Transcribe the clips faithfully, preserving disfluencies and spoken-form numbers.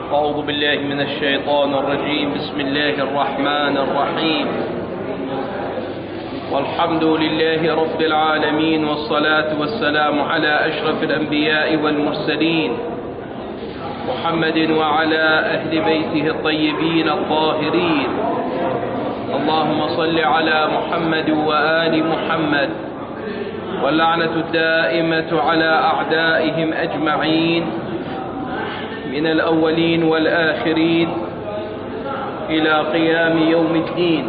أعوذ بالله من الشيطان الرجيم. بسم الله الرحمن الرحيم. والحمد لله رب العالمين، والصلاة والسلام على أشرف الأنبياء والمرسلين، محمد وعلى أهل بيته الطيبين الطاهرين. اللهم صل على محمد وآل محمد، واللعنة الدائمة على أعدائهم أجمعين من الأولين والآخرين إلى قيام يوم الدين.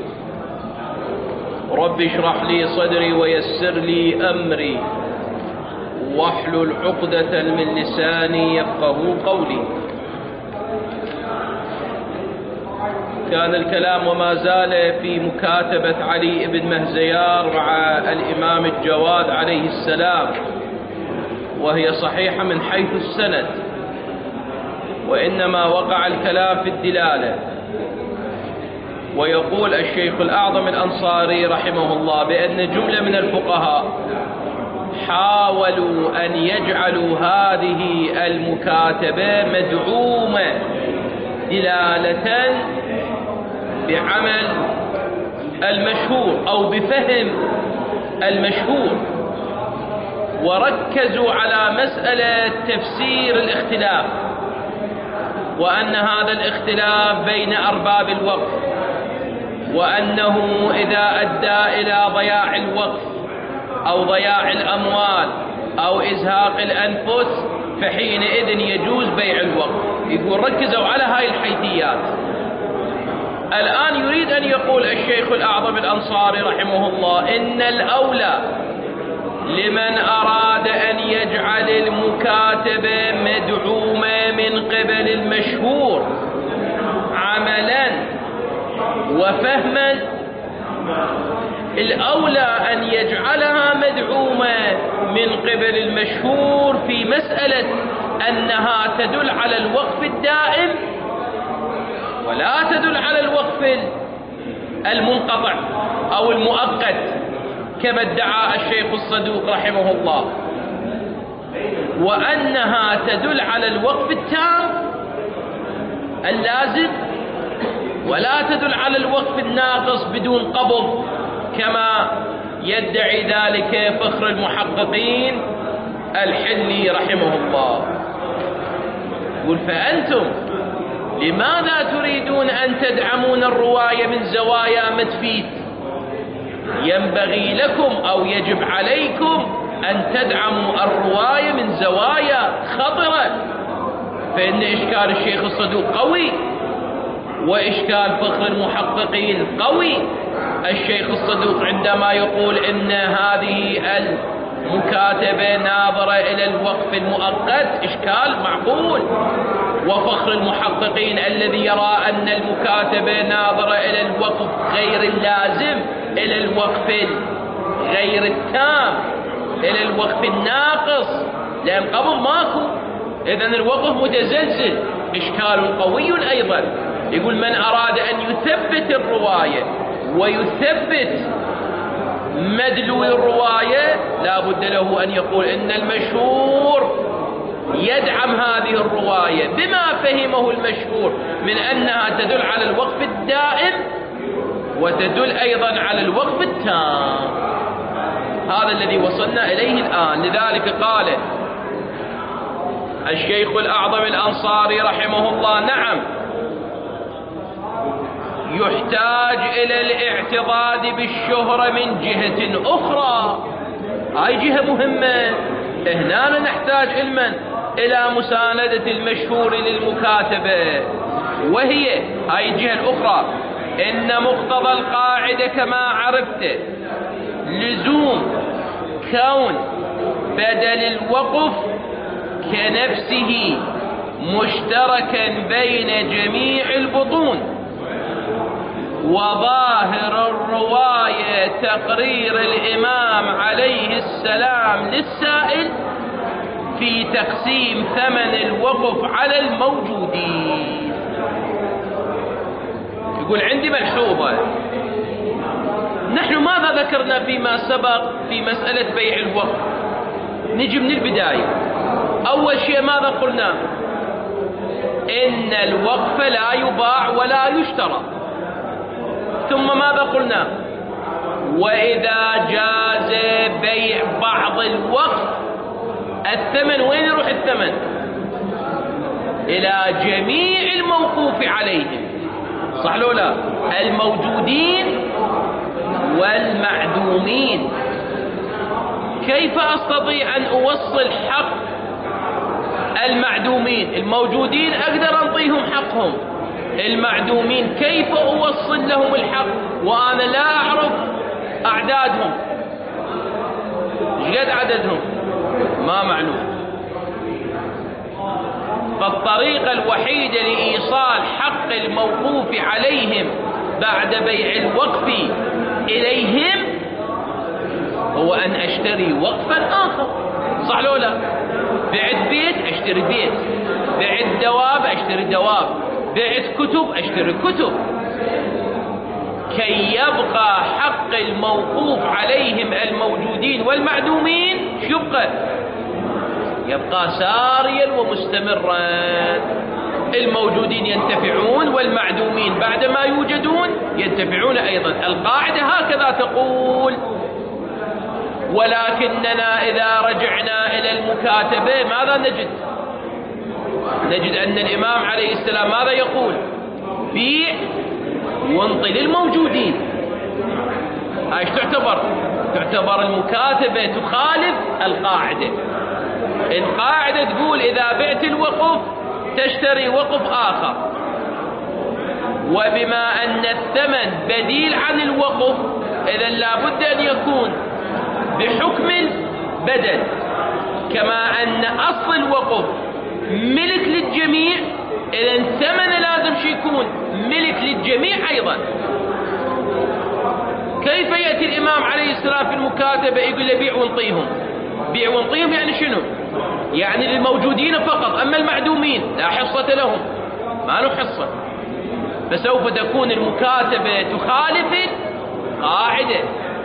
رب اشرح لي صدري ويسر لي أمري واحلل عقدة من لساني يفقه قولي. كان الكلام وما زال في مكاتبة علي بن مهزيار مع الإمام الجواد عليه السلام، وهي صحيحة من حيث السند، وإنما وقع الكلام في الدلالة. ويقول الشيخ الأعظم الأنصاري رحمه الله بأن جملة من الفقهاء حاولوا أن يجعلوا هذه المكاتبة مدعومة دلالة بعمل المشهور أو بفهم المشهور، وركزوا على مسألة تفسير الاختلاف، وأن هذا الاختلاف بين أرباب الوقف، وأنه إذا أدى إلى ضياع الوقف أو ضياع الأموال أو إزهاق الأنفس فحينئذ يجوز بيع الوقف. يقول ركزوا على هاي الحيثيات. الآن يريد أن يقول الشيخ الأعظم الأنصاري رحمه الله إن الأولى لمن أراد أن يجعل المكاتبة مدعومة من قبل المشهور عملا وفهما، الأولى أن يجعلها مدعومة من قبل المشهور في مسألة أنها تدل على الوقف الدائم ولا تدل على الوقف المنقطع أو المؤقت كما ادعى الشيخ الصدوق رحمه الله، وأنها تدل على الوقف التام اللازم ولا تدل على الوقف الناقص بدون قبض كما يدعي ذلك فخر المحققين الحلي رحمه الله. يقول فأنتم لماذا تريدون أن تدعمون الرواية من زوايا متفيد؟ ينبغي لكم أو يجب عليكم أن تدعموا الرواية من زوايا خطرة، فإن إشكال الشيخ الصدوق قوي، وإشكال فخر المحققين قوي. الشيخ الصدوق عندما يقول إن هذه المكاتبة ناظرة إلى الوقف المؤقت إشكال معقول، وفخر المحققين الذي يرى أن المكاتبة ناظرة إلى الوقف غير اللازم، إلى الوقف غير التام، إلى الوقف الناقص، لأن قبض ماكو، إذن الوقف متزلزل، إشكال قوي أيضا. يقول من أراد أن يثبت الرواية ويثبت مدلول الرواية لا بد له أن يقول إن المشهور يدعم هذه الرواية بما فهمه المشهور من أنها تدل على الوقف الدائم وتدل أيضا على الوقف التام. هذا الذي وصلنا إليه الآن. لذلك قال الشيخ الأعظم الأنصاري رحمه الله نعم يحتاج إلى الاعتضاد بالشهرة من جهة أخرى. هاي جهة مهمة، هنا نحتاج علما إلى مساندة المشهور للمكاتبة، وهي هاي الجهة الأخرى إن مقتضى القاعدة كما عرفت لزوم كون بدل الوقف كنفسه مشتركا بين جميع البطون، وظاهر الرواية تقرير الإمام عليه السلام للسائل في تقسيم ثمن الوقف على الموجودين. يقول عندي ملحوظة، نحن ماذا ذكرنا فيما سبق في مسألة بيع الوقف؟ نجي من البداية. أول شيء ماذا قلنا؟ إن الوقف لا يباع ولا يشترى. ثم ماذا قلنا؟ وإذا جاز بيع بعض الوقف الثمن وين يروح الثمن؟ إلى جميع الموقوف عليهم، صح لو لا؟ الموجودين والمعدومين. كيف أستطيع أن أوصل حق المعدومين؟ الموجودين أقدر أنطيهم حقهم، المعدومين كيف أوصل لهم الحق وأنا لا أعرف أعدادهم؟ ايش قد عددهم؟ ما معلوم. فالطريقة الوحيدة لإيصال حق الموقوف عليهم بعد بيع الوقف إليهم هو أن أشتري وقفا آخر، صح لو لا؟ بعت بيت أشتري بيت، بعت دواب أشتري دواب، بعت كتب أشتري كتب، كي يبقى حق الموقوف عليهم الموجودين والمعدومين يبقى يبقى ساريا ومستمرا. الموجودين ينتفعون والمعدومين بعدما يوجدون ينتفعون أيضا. القاعدة هكذا تقول. ولكننا إذا رجعنا إلى المكاتبة ماذا نجد؟ نجد أن الإمام عليه السلام ماذا يقول؟ بيع وانطي للموجودين. ايش تعتبر؟ تعتبر المكاتبة تخالف القاعدة. القاعدة تقول إذا بعت الوقف تشتري وقف آخر، وبما أن الثمن بديل عن الوقف إذن لابد أن يكون بحكم البدل، كما أن أصل الوقف ملك للجميع إذن ثمن لازم يكون ملك للجميع أيضا. كيف يأتي الإمام عليه السلام في المكاتبة يقول له بيع وانطيهم؟ بيع وانطيهم يعني شنو؟ يعني للموجودين فقط، أما المعدومين لا حصة لهم، ما له حصة. فسوف تكون المكاتبة تخالف القاعدة.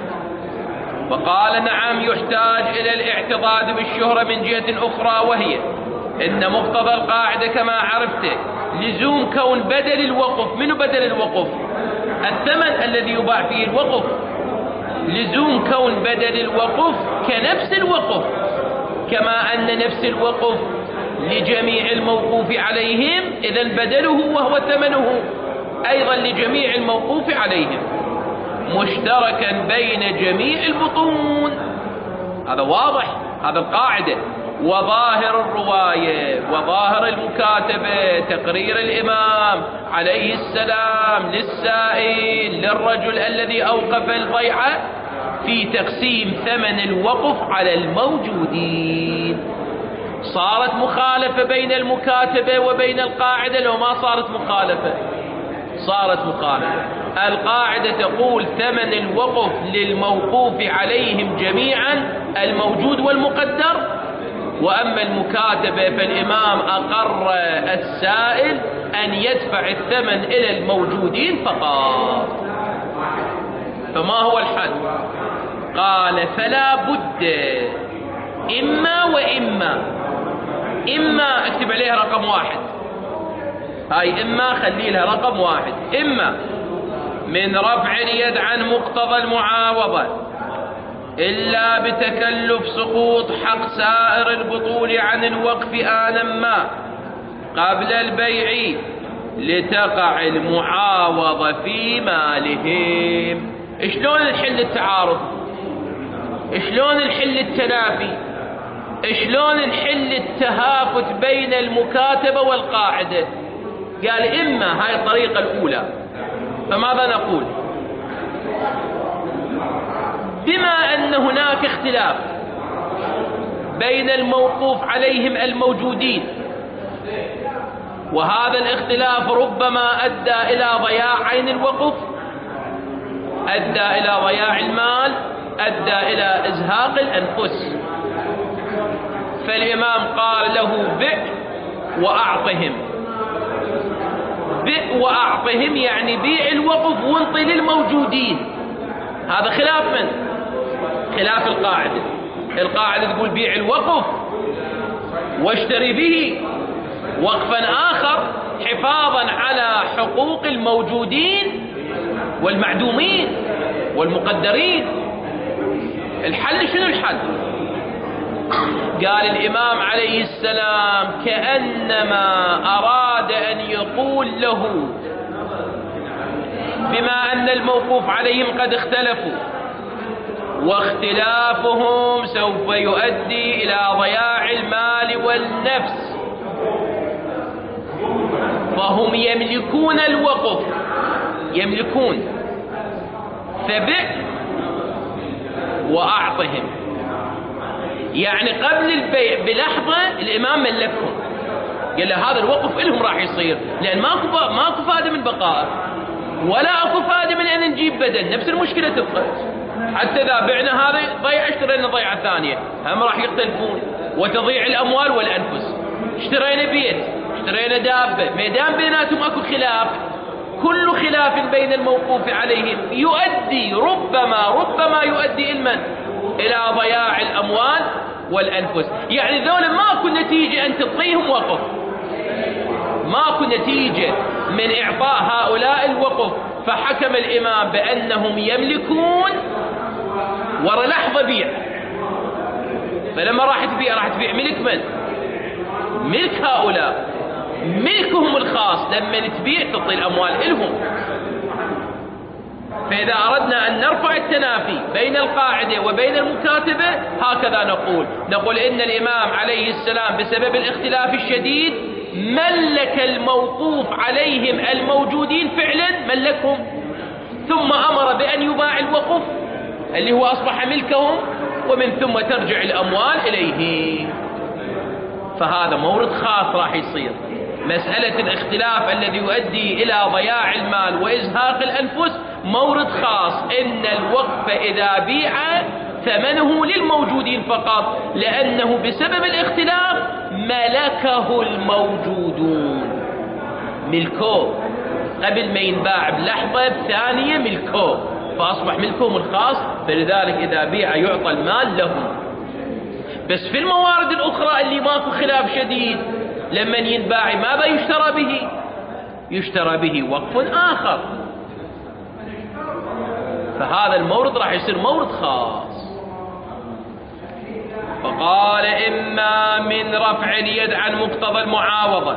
فقال نعم يحتاج إلى الاعتضاد بالشهرة من جهة أخرى، وهي إن مقتضى القاعدة كما عرفت لزوم كون بدل الوقف. من بدل الوقف؟ الثمن الذي يباع فيه الوقف. لزوم كون بدل الوقف كنفس الوقف، كما أن نفس الوقف لجميع الموقوف عليهم إذن بدله وهو ثمنه أيضا لجميع الموقوف عليهم مشتركا بين جميع البطون. هذا واضح، هذا القاعدة. وظاهر الرواية وظاهر المكاتبة تقرير الإمام عليه السلام للسائل للرجل الذي أوقف البيعة في تقسيم ثمن الوقف على الموجودين. صارت مخالفة بين المكاتبة وبين القاعدة لو ما صارت مخالفة؟ صارت مخالفة. القاعدة تقول ثمن الوقف للموقوف عليهم جميعا الموجود والمقدر، وأما المكاتبة فالإمام أقر السائل أن يدفع الثمن إلى الموجودين فقط. فما هو الحل؟ قال فلا بد إما وإما. إما اكتب عليها رقم واحد، هاي إما خلي لها رقم واحد. إما من رفع اليد عن مقتضى المعاوضة إلا بتكلف سقوط حق سائر البطول عن الوقف آنا ما قبل البيع لتقع المعاوضة في مالهم. شلون نحل التعارض؟ شلون نحل التنافي؟ شلون نحل التهافت بين المكاتبة والقاعدة؟ قال إما هاي الطريقة الأولى. فماذا نقول؟ بما أن هناك اختلاف بين الموقوف عليهم الموجودين، وهذا الاختلاف ربما أدى إلى ضياع عين الوقف، أدى إلى ضياع المال، أدى إلى إزهاق الأنفس. فالإمام قال له بئ وأعطهم. بئ وأعطهم يعني بيع الوقف وانطي للموجودين. هذا خلاف من؟ خلاف القاعدة. القاعدة تقول بيع الوقف واشتري به وقفا آخر حفاظا على حقوق الموجودين والمعدومين والمقدرين. الحل شنو الحل؟ قال الإمام عليه السلام كأنما أراد أن يقول له بما أن الموقوف عليهم قد اختلفوا واختلافهم سوف يؤدي إلى ضياع المال والنفس، فهم يملكون الوقف، يملكون، فبئ وأعطهم. يعني قبل البيع بلحظة الإمام ملكهم، قال له هذا الوقف إلهم راح يصير، لأن ماكو ماكو فائدة من بقائه ولا أكو فائدة من أن نجيب بدل، نفس المشكلة تبقى. حتى إذا بعنا هذا ضيعة اشترينا ضيعة ثانية هم راح يختلفون وتضيع الأموال والأنفس. اشترينا بيت، اشترينا دابة، ما دام بيناتهم أكو خلاف، كل خلاف بين الموقوف عليهم يؤدي ربما ربما يؤدي المن إلى ضياع الأموال والأنفس. يعني ذولا ماكو نتيجة أن تعطيهم وقف، ماكو نتيجة من إعطاء هؤلاء الوقف، فحكم الإمام بأنهم يملكون ورا لحظة بيع. فلما راح تبيع راح تبيع ملك من؟ ملك هؤلاء، ملكهم الخاص. لما تبيع تعطي الأموال إلهم. فإذا أردنا أن نرفع التنافي بين القاعدة وبين المكاتبة هكذا نقول نقول إن الإمام عليه السلام بسبب الاختلاف الشديد ملك الموقوف عليهم الموجودين فعلا، ملكهم، ثم أمر بأن يباع الوقف اللي هو أصبح ملكهم، ومن ثم ترجع الأموال إليه. فهذا مورد خاص راح يصير. مسألة الاختلاف الذي يؤدي إلى ضياع المال وإزهاق الأنفس مورد خاص، إن الوقف إذا بيع ثمنه للموجودين فقط، لأنه بسبب الاختلاف ملكه الموجودون، ملكوه قبل ما ينباع بلحظة ثانية ملكوه، فأصبح ملكهم الخاص، فلذلك إذا بيع يعطى المال لهم. بس في الموارد الأخرى اللي ماكو خلاف شديد لما ينباع ماذا يشترى به؟ يشترى به وقف آخر، فهذا المورد راح يصير مورد خاص. فقال إما من رفع اليد عن مقتضى المعاوضة.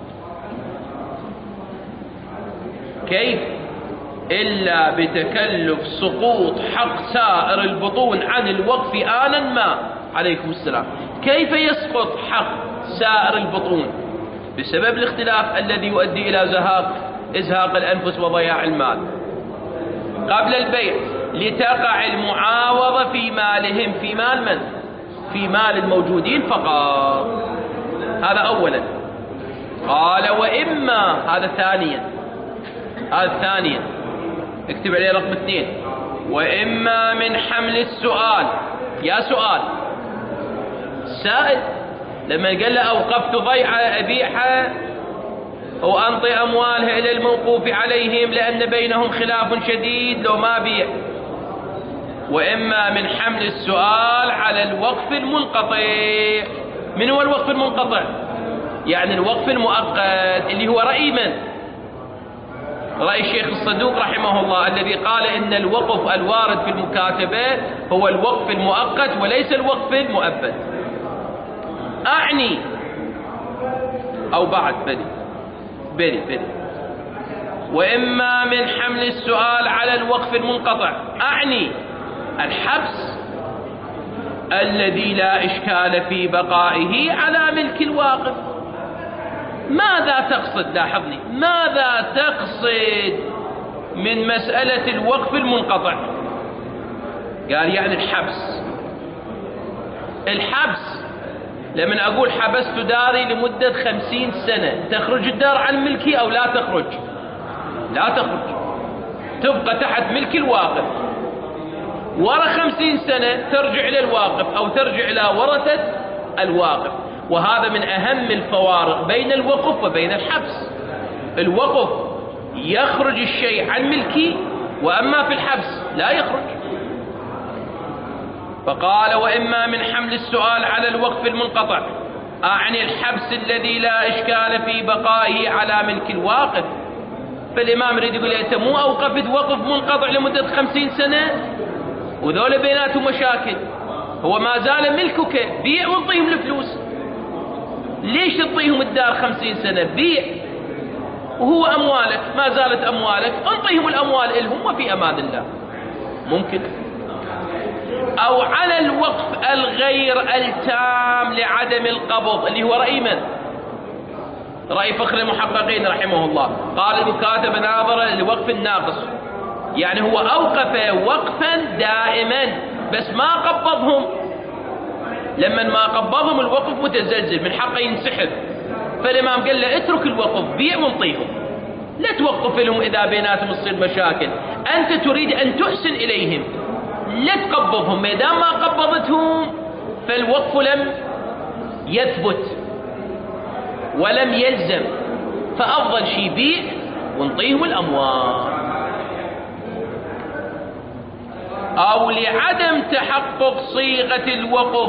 كيف؟ إلا بتكلف سقوط حق سائر البطون عن الوقف آنا ما. عليكم السلام. كيف يسقط حق سائر البطون؟ بسبب الاختلاف الذي يؤدي إلى زهاق إزهاق الأنفس وضياع المال قبل البيع، لتقع المعاوضة في مالهم، في مال من؟ في مال الموجودين فقط. هذا أولا. قال وإما، هذا ثانيا، هذا ثانيا اكتب عليه رقم اثنين. وإما من حمل السؤال. يا سؤال سائل لما قال له أوقفت ضيعة أبيعها وأنطي أموالها إلى الموقوف عليهم لأن بينهم خلاف شديد لو ما بيع. وإما من حمل السؤال على الوقف المنقطع. من هو الوقف المنقطع؟ يعني الوقف المؤقت اللي هو رأي من؟ رأي الشيخ الصدوق رحمه الله الذي قال إن الوقف الوارد في المكاتبة هو الوقف المؤقت وليس الوقف المؤبد. أعني أو بعد بدي بدي بدي وإما من حمل السؤال على الوقف المنقطع، أعني الحبس الذي لا إشكال في بقائه على ملك الواقف. ماذا تقصد؟ لاحظني، ماذا تقصد من مسألة الوقف المنقطع؟ قال يعني الحبس. الحبس لمن أقول حبست داري لمدة خمسين سنة، تخرج الدار عن ملكي أو لا تخرج؟ لا تخرج، تبقى تحت ملك الواقف. ورا خمسين سنة ترجع إلى الواقف أو ترجع إلى ورثة الواقف. وهذا من أهم الفوارق بين الوقف وبين الحبس. الوقف يخرج الشيء عن ملكي، وأما في الحبس لا يخرج. فقال وإما من حمل السؤال على الوقف المنقطع، أعني الحبس الذي لا إشكال في بقائه على ملك الواقف. فالإمام يريد يقول أنت مو أوقفت وقف منقطع لمدة خمسين سنة وذول بيناتهم مشاكل، هو ما زال ملكك، بيع وانطيهم الفلوس. ليش تعطيهم الدار خمسين سنة؟ بيع وهو أموالك، ما زالت أموالك، انطيهم الأموال إلهم وفي أمان الله. ممكن. أو على الوقف الغير التام لعدم القبض، اللي هو رأي من؟ رأي فخر المحققين رحمه الله، قال المكاتب ناظرا للوقف الناقص، يعني هو أوقف وقفا دائما بس ما قبضهم. لما ما قبضهم الوقف متزلزل من حقه ينسحب، فالإمام قال له اترك الوقف، بيع وانطيهم، لا توقف لهم إذا بيناتهم تصير مشاكل. أنت تريد أن تحسن إليهم، لا تقبضهم، ما دام ما قبضتهم فالوقف لم يثبت ولم يلزم، فأفضل شيء بيع وانطيهم الأموال. أو لعدم تحقق صيغة الوقف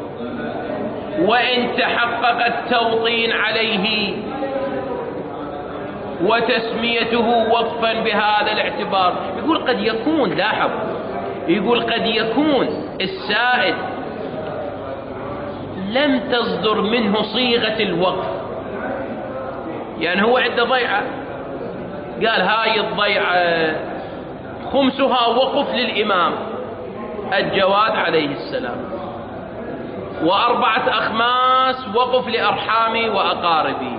وإن تحقق التوطين عليه وتسميته وقفا بهذا الاعتبار. يقول قد يكون، لاحظ، يقول قد يكون السائل لم تصدر منه صيغة الوقف، يعني هو عنده ضيعة قال هاي الضيعة خمسها وقف للإمام الجواد عليه السلام، وأربعة أخماس وقف لأرحامي وأقاربي.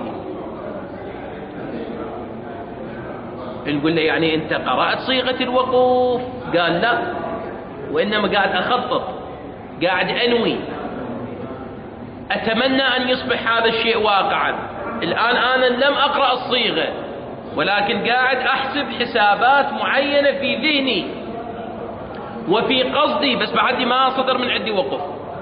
نقول له يعني أنت قرأت صيغة الوقوف؟ قال لا، وإنما قاعد أخطط، قاعد أنوي، أتمنى أن يصبح هذا الشيء واقعا. الآن أنا لم أقرأ الصيغة، ولكن قاعد أحسب حسابات معينة في ذهني وفي قصدي، بس بعد ما صدر من عندي وقف.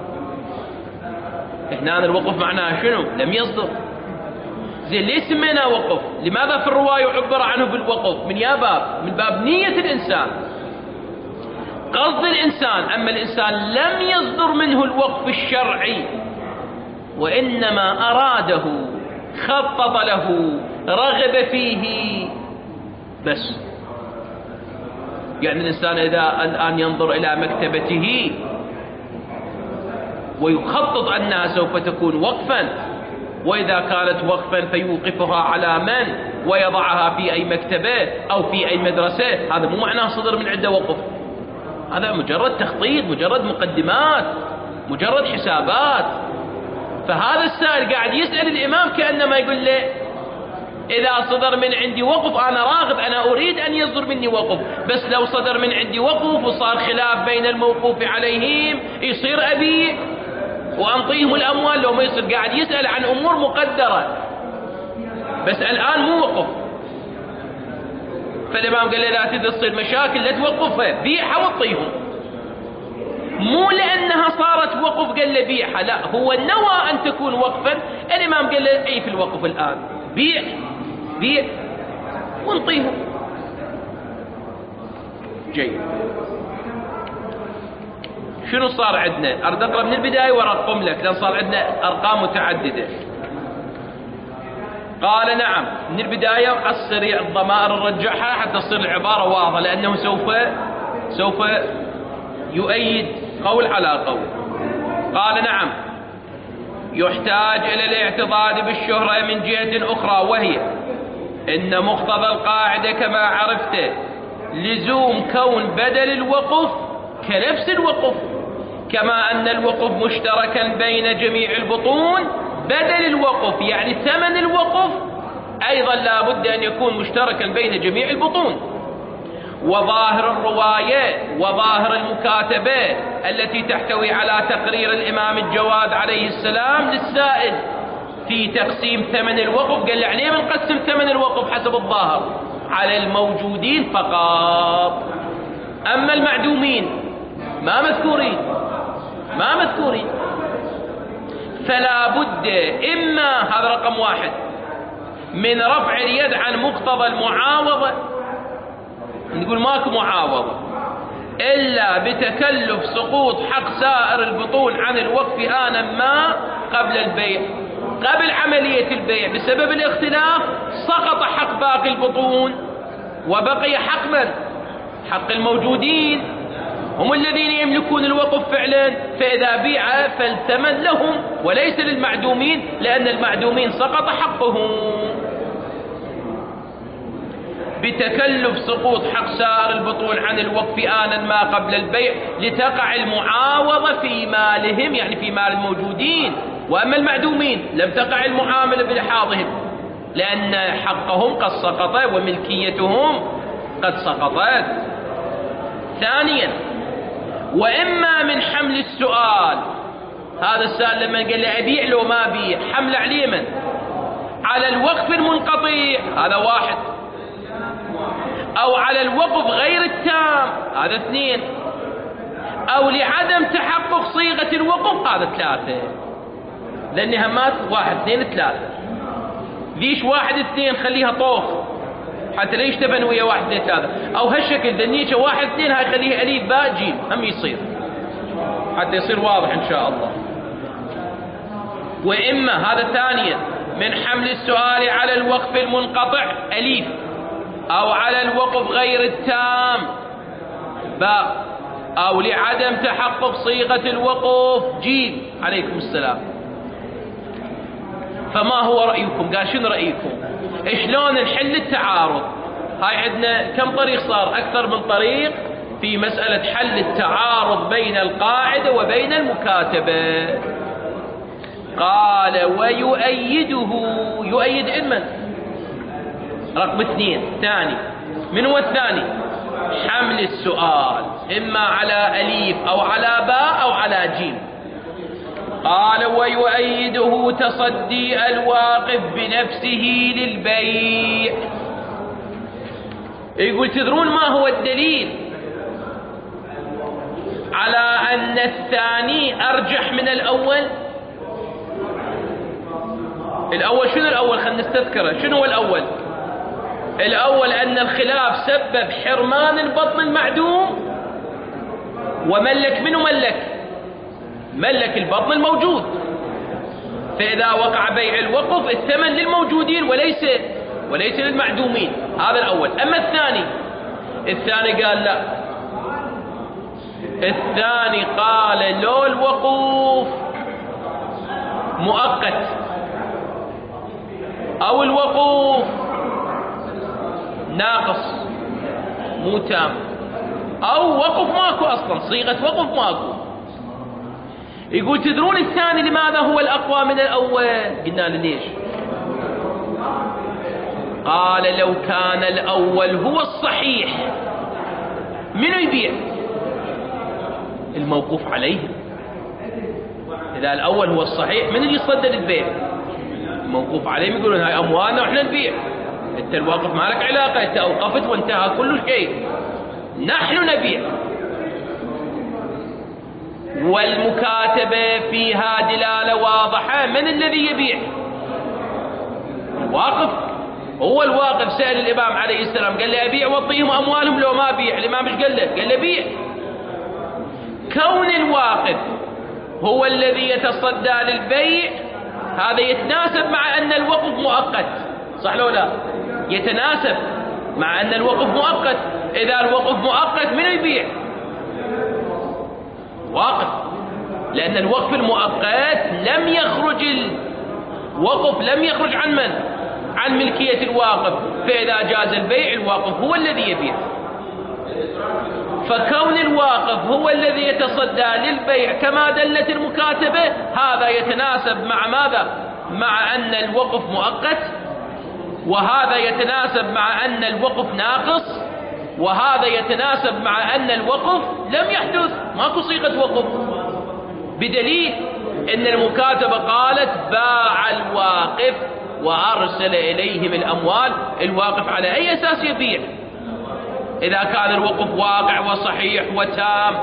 هنا الوقف معناه شنو؟ لم يصدر. زين ليش سميناه وقف؟ لماذا في الرواية عبر عنه بالوقف؟ من يا باب؟ من باب نية الإنسان، قصد الإنسان. أما الإنسان لم يصدر منه الوقف الشرعي، وإنما أراده، خطط له، رغب فيه بس. يعني الإنسان إذا الآن ينظر إلى مكتبته ويخطط أنها سوف تكون وقفا، وإذا كانت وقفا فيوقفها على من ويضعها في أي مكتبة أو في أي مدرسة، هذا مو معناه صدر من عنده وقف، هذا مجرد تخطيط، مجرد مقدمات، مجرد حسابات. فهذا السائل قاعد يسأل الإمام كأنما يقول له إذا صدر من عندي وقف أنا راغب، أنا أريد أن يصدر مني وقف، بس لو صدر من عندي وقف وصار خلاف بين الموقوف عليهم يصير أبيع وأنطيهم الأموال، لو ما يصير. قاعد يسأل عن أمور مقدرة، بس الآن مو وقف. فالإمام قال له لا تصير مشاكل، لا توقفها، بيعها وانطيهم. مو لأنها صارت وقف قال له بيعها، لا، هو نوى أن تكون وقفا. الإمام قال له أي في الوقف الآن، بيع بيع وانطيهم. جيد. شنو صار عندنا؟ أريد أقرأ من البداية وأرقم لك، لأن صار عندنا أرقام متعددة. قال نعم، من البداية على السريع الضمائر نرجعها حتى تصير العبارة واضحة، لأنه سوف سوف يؤيد قول على قول. قال نعم، يحتاج إلى الاعتضاد بالشهرة من جهة أخرى، وهي إن مقتضى القاعدة كما عرفت لزوم كون بدل الوقف كنفس الوقف، كما أن الوقف مشتركا بين جميع البطون. بدل الوقف يعني ثمن الوقف أيضا لا بد أن يكون مشتركا بين جميع البطون. وظاهر الرواية وظاهر المكاتبة التي تحتوي على تقرير الإمام الجواد عليه السلام للسائل في تقسيم ثمن الوقف، قال يعني بنقسم ثمن الوقف حسب الظاهر على الموجودين فقط، أما المعدومين ما مذكورين ما مذكورين فلا بد إما، هذا رقم واحد، من رفع اليد عن مقتضى المعاوضة. نقول ماكو معاوضة إلا بتكلف سقوط حق سائر البطون عن الوقف آنا ما قبل البيع. عملية البيع بسبب الاختلاف سقط حق باقي البطون، وبقي حق من؟ حق الموجودين، هم الذين يملكون الوقف فعلا. فإذا بيع فالثمن لهم وليس للمعدومين، لأن المعدومين سقط حقهم بتكلف سقوط حق سائر البطون عن الوقف آنا ما قبل البيع لتقع المعاوضة في مالهم، يعني في مال الموجودين. وأما المعدومين لم تقع المعاملة بلحاظهم، لأن حقهم قد سقط وملكيتهم قد سقطت. ثانيا، وإما من حمل السؤال، هذا السؤال لما قال لي أبيع لو ما أبيع، حمل عليه من؟ على الوقف المنقطع، هذا واحد، أو على الوقف غير التام، هذا اثنين، أو لعدم تحقق صيغة الوقف، هذا ثلاثة. لأن همات واحد اثنين ثلاثة، ليش واحد اثنين خليها طوخ حتى لا يشتبن ويا واحد اثنين ثلاثة، أو هالشكل ذنيشة واحد اثنين هاي خليها أليف باء جيم هم يصير حتى يصير واضح إن شاء الله. وإما هذا ثانيا من حمل السؤال على الوقف المنقطع أليف، أو على الوقف غير التام باء، أو لعدم تحقق صيغة الوقف جيم. عليكم السلام. فما هو رأيكم؟ قال شنو رأيكم؟ شلون نحل التعارض؟ هاي عندنا كم طريق صار؟ أكثر من طريق في مسألة حل التعارض بين القاعدة وبين المكاتبة. قال ويؤيده، يؤيد من؟ رقم اثنين ثاني. من هو الثاني؟ حمل السؤال إما على أليف أو على باء أو على جيم. قال ويؤيده تصدي الواقف بنفسه للبيع. يقول تدرون ما هو الدليل على أن الثاني أرجح من الأول؟ الأول شنو الأول؟ خلينا نستذكره. شنو هو الأول؟ الأول أن الخلاف سبب حرمان البطن المعدوم وملك منه ملك ملك البطن الموجود، فإذا وقع بيع الوقف الثمن للموجودين وليس وليس للمعدومين. هذا الأول. أما الثاني، الثاني قال لا، الثاني قال لو الوقوف مؤقت أو الوقوف ناقص مو تام، أو وقف ماكو أصلا، صيغة وقف ماكو. يقول تدرون الثاني لماذا هو الأقوى من الأول؟ قلنا له ليش؟ قال لو كان الأول هو الصحيح منو يبيع؟ الموقوف عليه. إذا الأول هو الصحيح من اللي يصدر البيع؟ الموقوف عليه. يقولون هاي أموالنا وإحنا نبيع، أنت الواقف ما لك علاقة، أنت أوقفت وانتهى كل شيء، نحن نبيع. والمكاتبة فيها دلالة واضحة، من الذي يبيع؟ الواقف. هو الواقف سأل الإمام عليه السلام قال له أبيع وأعطيهم أموالهم لو ما أبيع؟ الإمام ايش قال له؟ قال له بيع. كون الواقف هو الذي يتصدى للبيع هذا يتناسب مع أن الوقف مؤقت، صح لو لا؟ يتناسب مع أن الوقف مؤقت. إذا الوقف مؤقت من يبيع؟ واقف، لأن الوقف المؤقت لم يخرج الوقف لم يخرج عن من؟ عن ملكية الواقف، فإذا جاز البيع الواقف هو الذي يبيع. فكون الواقف هو الذي يتصدى للبيع كما دلت المكاتبة هذا يتناسب مع ماذا؟ مع أن الوقف مؤقت، وهذا يتناسب مع أن الوقف ناقص، وهذا يتناسب مع أن الوقف لم يحدث، ماكو صيغة وقف، بدليل أن المكاتبة قالت باع الواقف وأرسل إليهم الأموال. الواقف على أي أساس يبيع؟ إذا كان الوقف واقع وصحيح وتام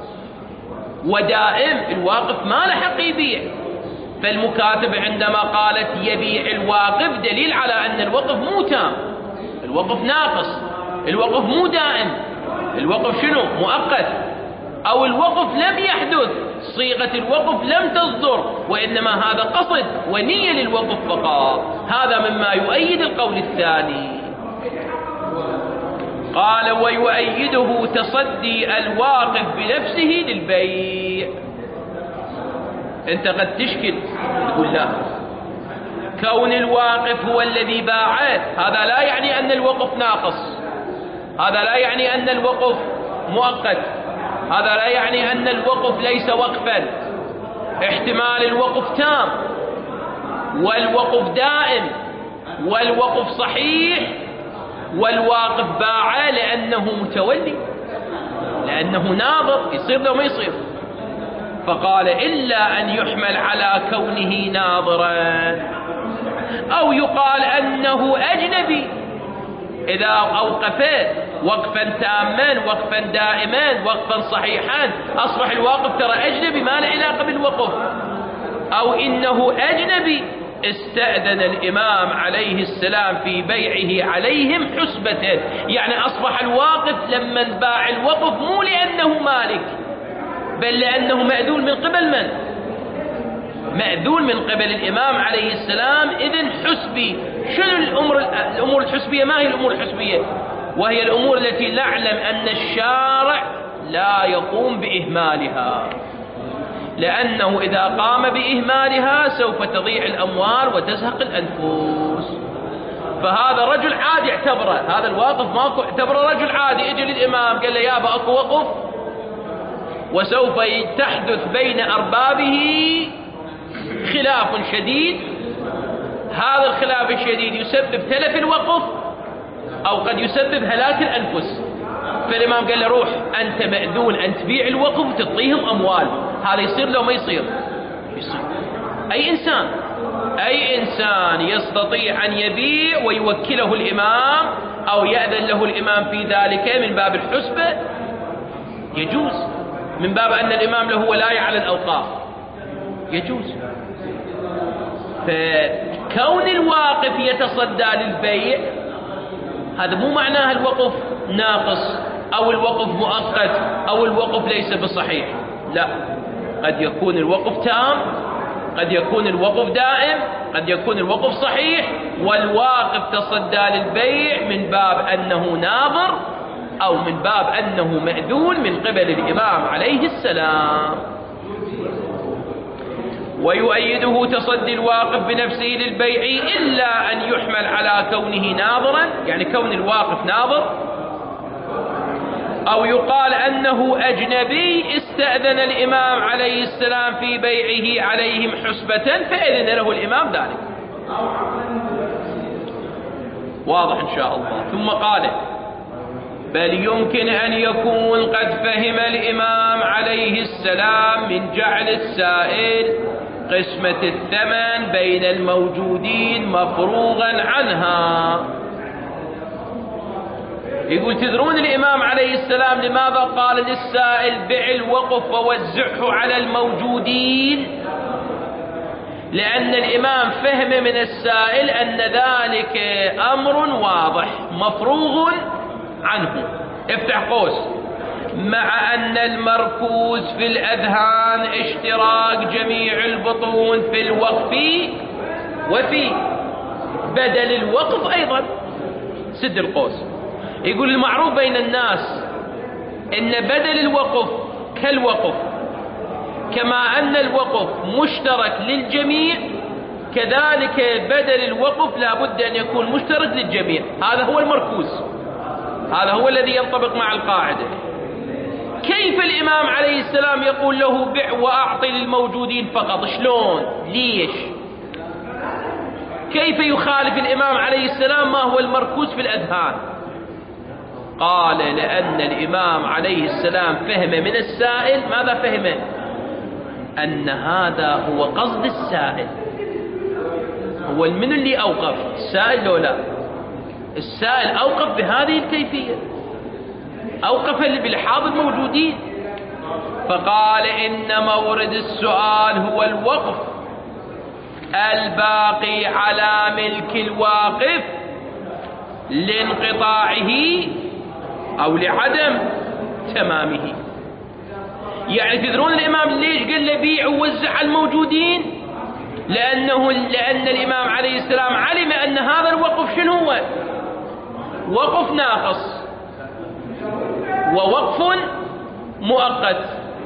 ودائم الواقف ما له حق يبيع. فالمكاتبة عندما قالت يبيع الواقف دليل على أن الوقف مو تام، الوقف ناقص، الوقف مو دائم، الوقف شنو؟ مؤقت، أو الوقف لم يحدث، صيغة الوقف لم تصدر، وإنما هذا قصد ونية للوقف فقط. هذا مما يؤيد القول الثاني. قال ويؤيده تصدي الواقف بنفسه للبيع. انت قد تشكل تقول لا، كون الواقف هو الذي باعه هذا لا يعني أن الوقف ناقص، هذا لا يعني أن الوقف مؤقت، هذا لا يعني أن الوقف ليس وقفا. احتمال الوقف تام، والوقف دائم، والوقف صحيح، والواقف باع لأنه متولي، لأنه ناظر، يصير له ما يصير. فقال إلا أن يحمل على كونه ناظرا، أو يقال أنه أجنبي إذا أوقفه وقفا تاما وقفا دائما وقفا صحيحا أصبح الواقف ترى أجنبي ما له علاقة بالوقف. أو إنه أجنبي استأذن الإمام عليه السلام في بيعه عليهم حسبة، يعني أصبح الواقف لما باع الوقف مو لأنه مالك، بل لأنه مأذون من قبل من؟ مأذون من قبل الإمام عليه السلام. إذن حسبي. شنو الأمور الأمور الحسبية؟ ما هي الأمور الحسبية؟ وهي الأمور التي نعلم أن الشارع لا يقوم بإهمالها، لأنه إذا قام بإهمالها سوف تضيع الأموال وتزهق الأنفس. فهذا رجل عادي اعتبره، هذا الواقف ماكو، اعتبره رجل عادي، اجى للإمام قال له يابا اكو وقف وسوف تحدث بين أربابه خلاف شديد، هذا الخلاف الشديد يسبب تلف الوقف أو قد يسبب هلاك الأنفس. فالإمام قال له روح أنت مأذون أن تبيع الوقف وتعطيهم أموال. هذا يصير لو ما يصير؟ يصير. أي إنسان أي إنسان يستطيع أن يبيع ويوكله الإمام أو يأذن له الإمام في ذلك من باب الحسبة يجوز، من باب أن الإمام له ولاية على الأوقاف يجوز. فكون الواقف يتصدى للبيع هذا مو معناه الوقف ناقص أو الوقف مؤقت أو الوقف ليس بصحيح، لا، قد يكون الوقف تام، قد يكون الوقف دائم، قد يكون الوقف صحيح، والواقف تصدى للبيع من باب أنه ناظر أو من باب أنه مأذون من قبل الإمام عليه السلام. ويؤيده تصدي الواقف بنفسه للبيع إلا أن يحمل على كونه ناظرا، يعني كون الواقف ناظر، أو يقال أنه أجنبي استأذن الإمام عليه السلام في بيعه عليهم حسبة فأذن له الإمام ذلك. واضح إن شاء الله. ثم قال بل يمكن أن يكون قد فهم الإمام عليه السلام من جعل السائل قسمة الثمن بين الموجودين مفروغا عنها. يقول تدرون الإمام عليه السلام لماذا قال للسائل بع الوقف ووزعه على الموجودين؟ لأن الإمام فهم من السائل أن ذلك أمر واضح مفروغ عنه، افتح قوس، مع أن المركوز في الأذهان اشتراك جميع البطون في الوقف وفي بدل الوقف أيضا. سد القوس. يقول المعروف بين الناس إن بدل الوقف كالوقف، كما أن الوقف مشترك للجميع كذلك بدل الوقف لا بد أن يكون مشترك للجميع. هذا هو المركوز، هذا هو الذي ينطبق مع القاعدة. كيف الإمام عليه السلام يقول له بع وأعطي للموجودين فقط؟ شلون؟ ليش؟ كيف يخالف الإمام عليه السلام ما هو المركوز في الأذهان؟ قال لأن الإمام عليه السلام فهم من السائل. ماذا فهمه؟ أن هذا هو قصد السائل. هو من اللي أوقف؟ السائل لو لا؟ السائل أوقف بهذه الكيفية، أوقف بالحاضر الموجودين. فقال إن مورد السؤال هو الوقف الباقي على ملك الواقف لانقطاعه أو لعدم تمامه. يعني تدرون الإمام ليش قال له بيع ووزع على الموجودين؟ لأنه لأن الإمام عليه السلام علم أن هذا الوقف شنو هو؟ وقف ناقص ووقف مؤقت.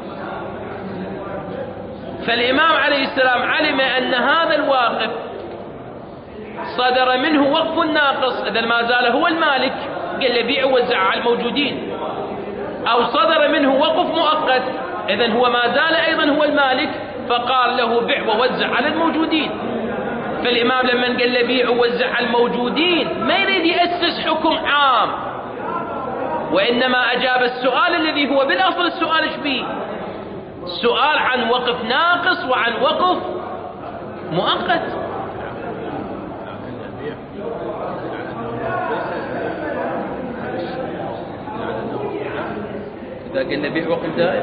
فالإمام عليه السلام علم أن هذا الواقف صدر منه وقف ناقص، إذا ما زال هو المالك، قال له بيع ووزع على الموجودين، أو صدر منه وقف مؤقت، إذا هو ما زال أيضا هو المالك، فقال له بيع ووزع على الموجودين. فالإمام لما قال له بيع ووزع على الموجودين ما يريد يأسس حكم عام، وإنما أجاب السؤال الذي هو بالأصل السؤال ايش بيه؟ سؤال عن وقف ناقص وعن وقف مؤقت. إذا قلنا بيع وقف دائم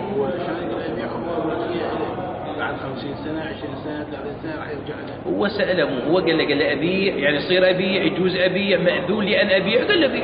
بعد خمسين سنة عشرين سنة ثلاثين سنة راح يرجع له. هو سأله، هو قال له قال له أبيع، يعني يصير أبيع، يجوز أبيع، مأذون لي أن أبيع، قال له بيع،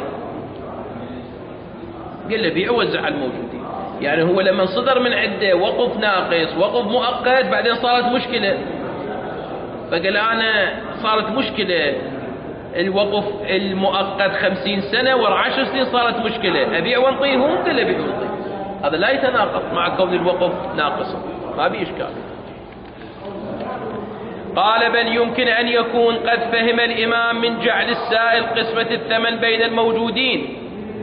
قال له بيع ووزع على الموجودين. يعني هو لما صدر من عنده وقف ناقص وقف مؤقت بعدين صارت مشكلة، فقال أنا صارت مشكلة الوقف المؤقت خمسين سنة ورا عشر سنين صارت مشكلة، أبيع وانطيهم، قال له بيع وانطيه. هذا لا يتناقض مع كون الوقف ناقصا، ما بي إشكال. قال بل يمكن أن يكون قد فهم الإمام من جعل السائل قسمة الثمن بين الموجودين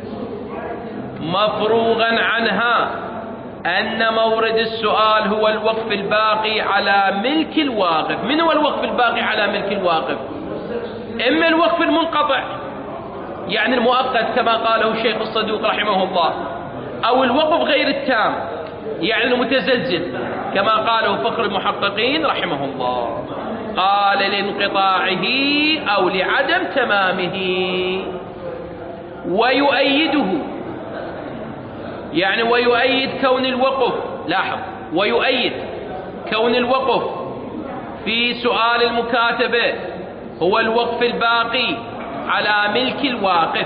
مفروغا عنها أن مورد السؤال هو الوقف الباقي على ملك الواقف. من هو الوقف الباقي على ملك الواقف؟ إما الوقف المنقطع يعني المؤقت كما قاله الشيخ الصدوق رحمه الله، أو الوقف غير التام يعني المتزلزل كما قاله فخر المحققين رحمه الله، قال لانقطاعه أو لعدم تمامه. ويؤيده يعني ويؤيد كون الوقف، لاحظ، ويؤيد كون الوقف في سؤال المكاتبة هو الوقف الباقي على ملك الواقف.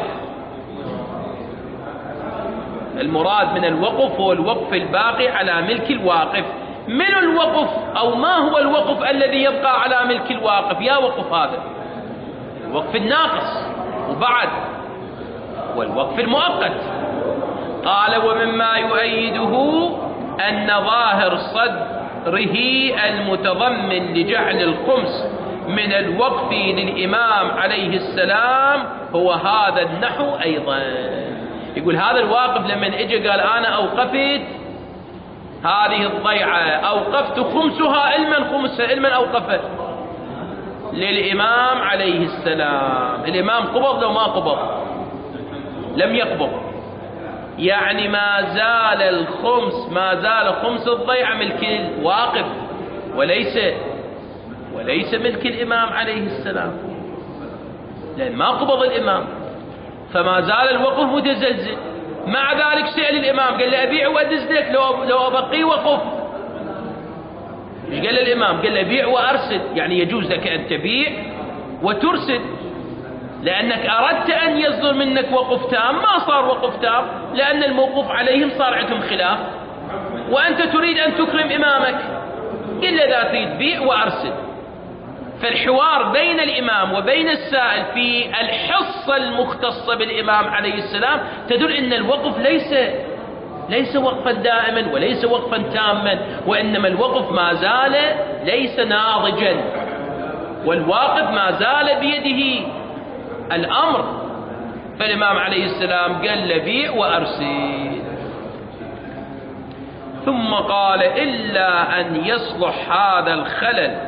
المراد من الوقف هو الوقف الباقي على ملك الواقف. من الوقف أو ما هو الوقف الذي يبقى على ملك الواقف؟ يا وقف هذا الوقف الناقص، وبعد والوقف المؤقت. قال ومما يؤيده أن ظاهر صدره المتضمن لجعل الخمس من الوقف للإمام عليه السلام هو هذا النحو أيضا. يقول هذا الواقف لما اجى قال أنا أوقفت هذه الضيعة، أوقفت خمسها علما، خمسها علما أوقفت للإمام عليه السلام. الإمام قبض لو ما قبض؟ لم يقبض، يعني ما زال الخمس ما زال خمس الضيعة ملك الواقف وليس وليس ملك الإمام عليه السلام، لأن ما قبض الإمام، فما زال الوقف متزلزل. مع ذلك سأل الإمام قال له أبيع وأدز لك لو لو أبقي وقف. ايش قال الإمام؟ قال له بيع وأرسل، يعني يجوز لك أن تبيع وترسل، لأنك أردت أن يصدر منك وقف تام، ما صار وقف تام لأن الموقوف عليهم صار عندهم خلاف، وأنت تريد أن تكرم إمامك، قل له إذا تريد بيع وأرسل. فالحوار بين الإمام وبين السائل في الحصة المختصة بالإمام عليه السلام تدل أن الوقف ليس ليس وقفا دائما وليس وقفا تاما، وإنما الوقف ما زال ليس ناضجا، والواقف ما زال بيده الأمر. فالإمام عليه السلام قال له بيع وأرسل. ثم قال إلا أن يصلح هذا الخلل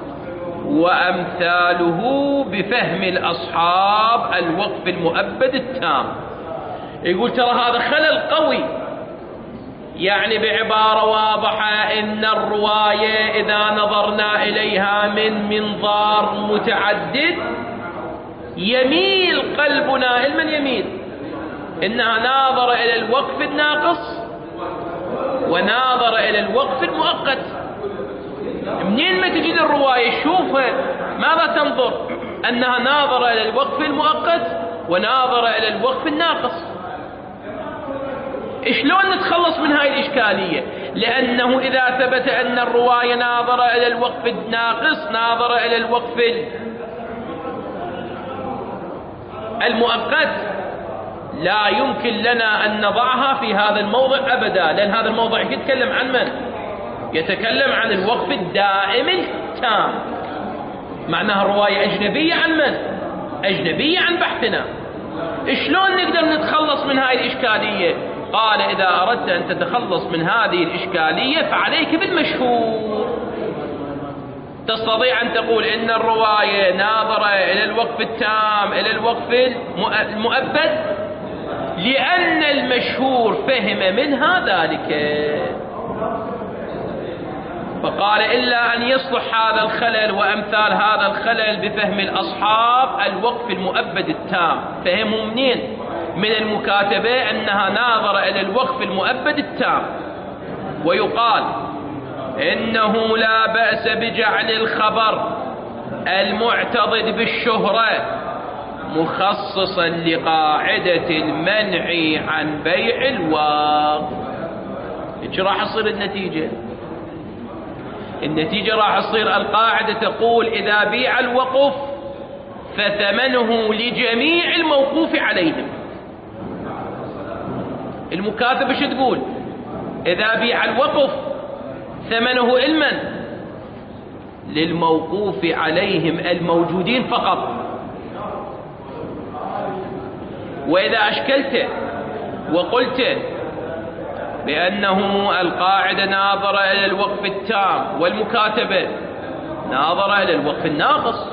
وأمثاله بفهم الأصحاب الوقف المؤبد التام. يقول ترى هذا خلل قوي، يعني بعبارة واضحة إن الرواية إذا نظرنا إليها من منظار متعدد يميل قلبنا علما يميل إنها ناظر إلى الوقف الناقص وناظر إلى الوقف المؤقت. منين ما تجد الرواية شوفها ماذا تنظر؟ أنها ناظرة إلى الوقف المؤقت وناظرة إلى الوقف الناقص. شلون نتخلص من هاي الإشكالية؟ لأنه إذا ثبت أن الرواية ناظرة إلى الوقف الناقص، ناظرة إلى الوقف المؤقت، لا يمكن لنا أن نضعها في هذا الموضع أبدا، لأن هذا الموضع يتكلم عن من؟ يتكلم عن الوقف الدائم التام. معناها الرواية أجنبية عن من؟ أجنبية عن بحثنا. شلون نقدر نتخلص من هذه الإشكالية؟ قال إذا أردت أن تتخلص من هذه الإشكالية فعليك بالمشهور. تستطيع أن تقول إن الرواية ناظرة إلى الوقف التام إلى الوقف المؤبد لأن المشهور فهم منها ذلك. فقال إلا أن يصلح هذا الخلل وأمثال هذا الخلل بفهم الأصحاب الوقف المؤبد التام. فهموا منين؟ من المكاتبة أنها ناظرة إلى الوقف المؤبد التام. ويقال إنه لا بأس بجعل الخبر المعتضد بالشهرة مخصصا لقاعدة المنع عن بيع الوقف. إيش راح تصير النتيجة؟ النتيجة راح تصير القاعدة تقول إذا بيع الوقف فثمنه لجميع الموقوف عليهم. المكاتبة شو تقول؟ إذا بيع الوقف ثمنه لمن؟ للموقوف عليهم الموجودين فقط. وإذا أشكلت وقلت بأنه القاعدة ناظرة إلى الوقف التام والمكاتبة ناظرة إلى الوقف الناقص،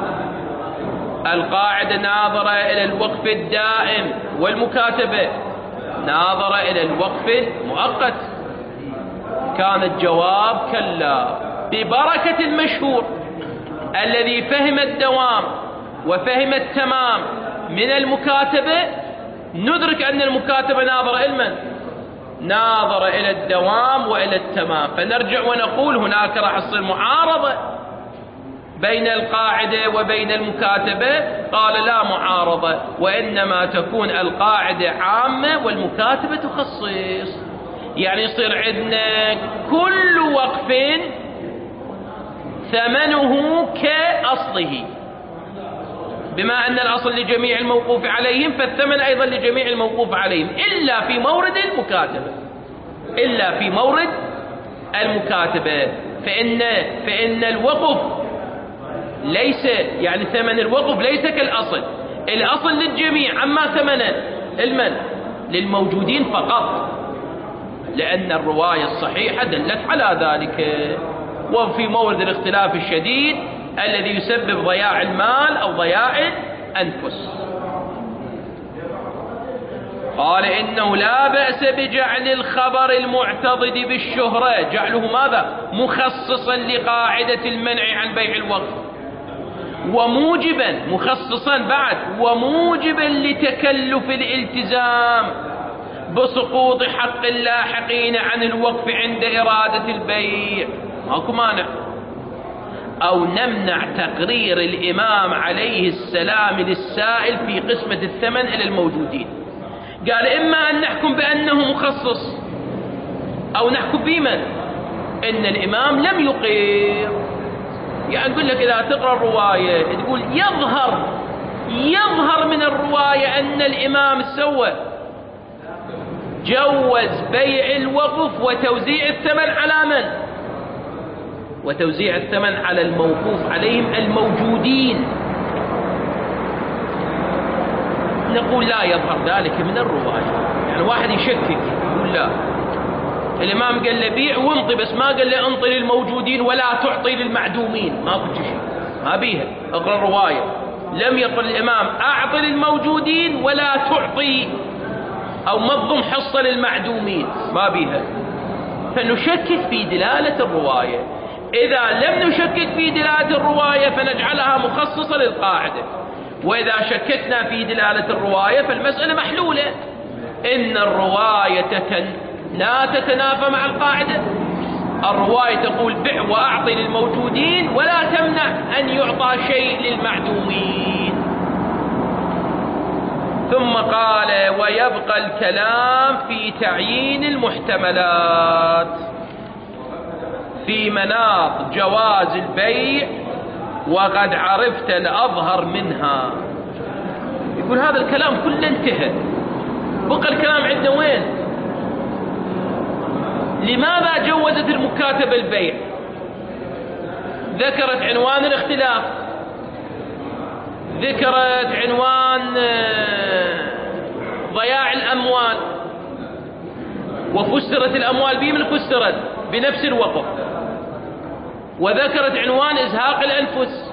القاعدة ناظرة إلى الوقف الدائم والمكاتبة ناظرة إلى الوقف المؤقت، كان الجواب كلا. ببركة المشهور الذي فهم الدوام وفهم التمام من المكاتبة ندرك أن المكاتبة ناظرة إلى من؟ ناظرة إلى الدوام وإلى التمام. فنرجع ونقول هناك راح تصير معارضة بين القاعدة وبين المكاتبة. قال لا معارضة، وإنما تكون القاعدة عامة والمكاتبة تخصص. يعني يصير عندنا كل وقف ثمنه كأصله، بما أن الأصل لجميع الموقوف عليهم فالثمن أيضا لجميع الموقوف عليهم، إلا في مورد المكاتبة، إلا في مورد المكاتبة. فإن, فإن الوقف ليس يعني ثمن الوقف ليس كالأصل، الأصل للجميع، أما ثمنه المن للموجودين فقط، لأن الرواية الصحيحة دلت على ذلك. وفي مورد الاختلاف الشديد الذي يسبب ضياع المال أو ضياع الأنفس. قال إنه لا بأس بجعل الخبر المعتضد بالشهرة، جعله ماذا؟ مخصصا لقاعدة المنع عن بيع الوقف، وموجبا مخصصا بعد وموجبا لتكلف الالتزام بسقوط حق اللاحقين عن الوقف عند إرادة البيع. ماكو مانع. أو نمنع تقرير الإمام عليه السلام للسائل في قسمة الثمن إلى الموجودين. قال إما أن نحكم بأنه مخصص أو نحكم بمن؟ إن الإمام لم يقر. يعني نقول لك إذا تقرأ الرواية تقول يظهر يظهر من الرواية أن الإمام سوى جوز بيع الوقف وتوزيع الثمن على من؟ وتوزيع الثمن على الموقوف عليهم الموجودين. نقول لا يظهر ذلك من الرواية. يعني واحد يشكك يقول لا، الإمام قال له بيع وانطي، بس ما قال له انطي للموجودين ولا تعطي للمعدومين، ما قلت شيء، ما بيها. اقرأ الرواية، لم يقل الإمام أعطي للموجودين ولا تعطي أو منظم حصة للمعدومين، ما بيها. فنشكك في دلالة الرواية. إذا لم نشكك في دلالة الرواية فنجعلها مخصصة للقاعدة، وإذا شككنا في دلالة الرواية فالمسألة محلولة. إن الرواية تتن... لا تتنافى مع القاعدة. الرواية تقول بع وأعطي للموجودين ولا تمنع أن يعطى شيء للمعدومين. ثم قال ويبقى الكلام في تعيين المحتملات في مناط جواز البيع وقد عرفت الأظهر منها. يقول هذا الكلام كله انتهى، بقى الكلام عندنا وين؟ لماذا جوزت المكاتبة البيع؟ ذكرت عنوان الاختلاف، ذكرت عنوان ضياع الأموال، وفسرت الأموال بمن فسرت؟ بنفس الوقف، وذكرت عنوان إزهاق الأنفس،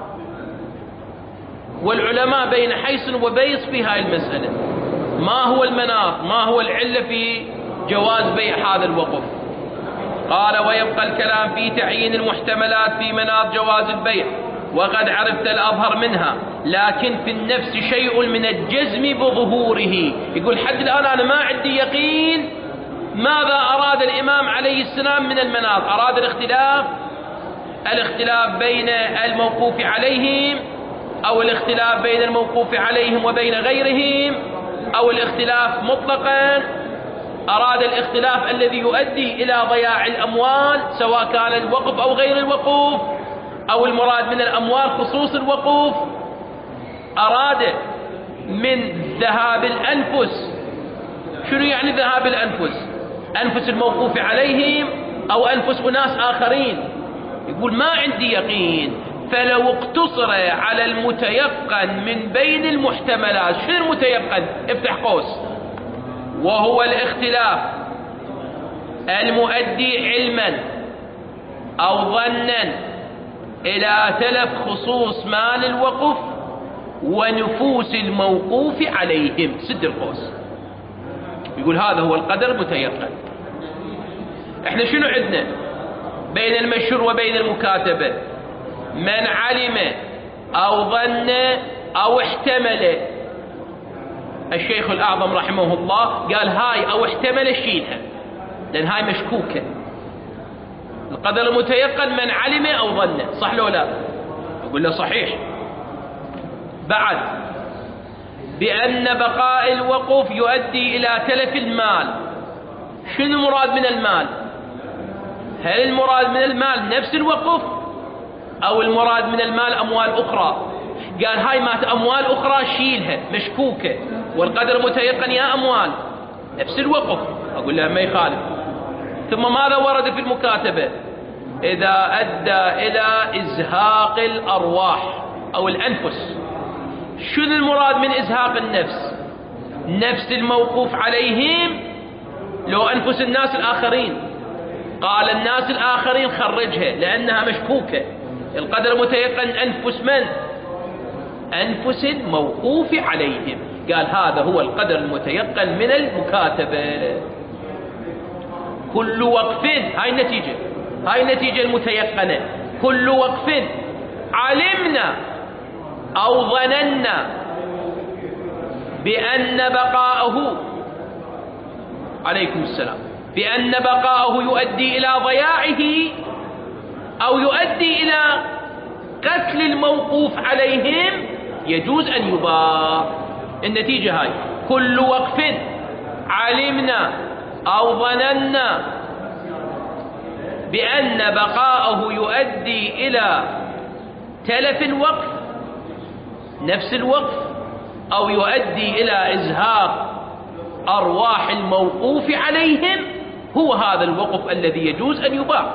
والعلماء بين حيص وبيص في هاي المسألة. ما هو المناط؟ ما هو العلة في جواز بيع هذا الوقف؟ قال ويبقى الكلام في تعيين المحتملات في مناط جواز البيع وقد عرفت الأظهر منها، لكن في النفس شيء من الجزم بظهوره. يقول حد الآن أنا ما عندي يقين ماذا أراد الإمام عليه السلام من المناط. أراد الاختلاف، الاختلاف بين الموقوف عليهم، أو الاختلاف بين الموقوف عليهم وبين غيرهم، أو الاختلاف مطلقا. أراد الاختلاف الذي يؤدي إلى ضياع الأموال سواء كان الوقف أو غير الوقوف، أو المراد من الأموال خصوص الوقوف. أراد من ذهاب الأنفس. شنو يعني ذهاب الأنفس؟ أنفس الموقوف عليهم أو أنفس أناس آخرين. يقول ما عندي يقين، فلو اقتصر على المتيقن من بين المحتملات. شنو المتيقن؟ افتح قوس، وهو الاختلاف المؤدي علما أو ظنا إلى تلف خصوص مال الوقف ونفوس الموقوف عليهم. سد القوس. يقول هذا هو القدر المتيقن. احنا شنو عندنا بين المشهور وبين المكاتبة؟ من علم أو ظن أو احتمل. الشيخ الأعظم رحمه الله قال هاي أو احتمل شيلها، لأن هاي مشكوكة. القدر المتيقن من علم أو ظن، صح لو لا؟ أقول له صحيح. بعد بأن بقاء الوقف يؤدي إلى تلف المال. شنو المراد من المال؟ هل المراد من المال نفس الوقف، أو المراد من المال أموال أخرى؟ قال هاي مات أموال أخرى شيلها، مشكوكة، والقدر متيقن يا أموال نفس الوقف. أقول له ما يخالف. ثم ماذا ورد في المكاتبة؟ إذا أدى إلى إزهاق الأرواح أو الأنفس. شنو المراد من إزهاق النفس؟ نفس الموقوف عليهم لو أنفس الناس الآخرين. قال الناس الآخرين خرجها لأنها مشكوكة. القدر متيقن أنفس من؟ أنفس الموقوف عليهم. قال هذا هو القدر المتيقن من المكاتبة. كل وقف، هاي النتيجة، هاي النتيجة المتيقنة. كل وقف علمنا أو ظننا بأن بقاءه، عليكم السلام، بأن بقاءه يؤدي إلى ضياعه أو يؤدي إلى قتل الموقوف عليهم، يجوز أن يباع. النتيجة هاي. كل وقف علمنا أو ظننا بأن بقاءه يؤدي إلى تلف الوقف نفس الوقف، أو يؤدي إلى إزهاق أرواح الموقوف عليهم، هو هذا الوقف الذي يجوز أن يباع.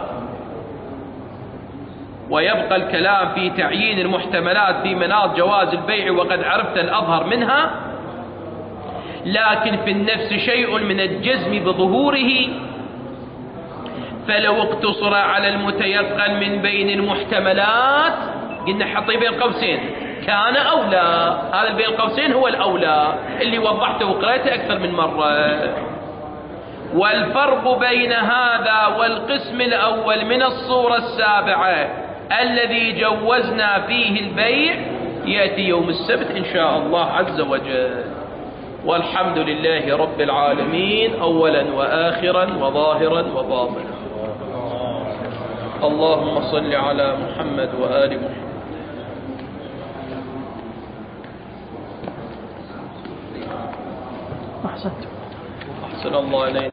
ويبقى الكلام في تعيين المحتملات في مناط جواز البيع وقد عرفت الأظهر منها، لكن في النفس شيء من الجزم بظهوره، فلو اقتصر على المتيقن من بين المحتملات، قلنا حطي بين قوسين كان أولى. هذا بين القوسين هو الأولى اللي وضحته وقرأته أكثر من مرة. والفرق بين هذا والقسم الأول من الصورة السابعة الذي جوزنا فيه البيع يأتي يوم السبت إن شاء الله عز وجل. والحمد لله رب العالمين أولا وآخرا وظاهرا وباطنا. اللهم صل على محمد وآل محمد. أحسنت. أحسن الله إليك.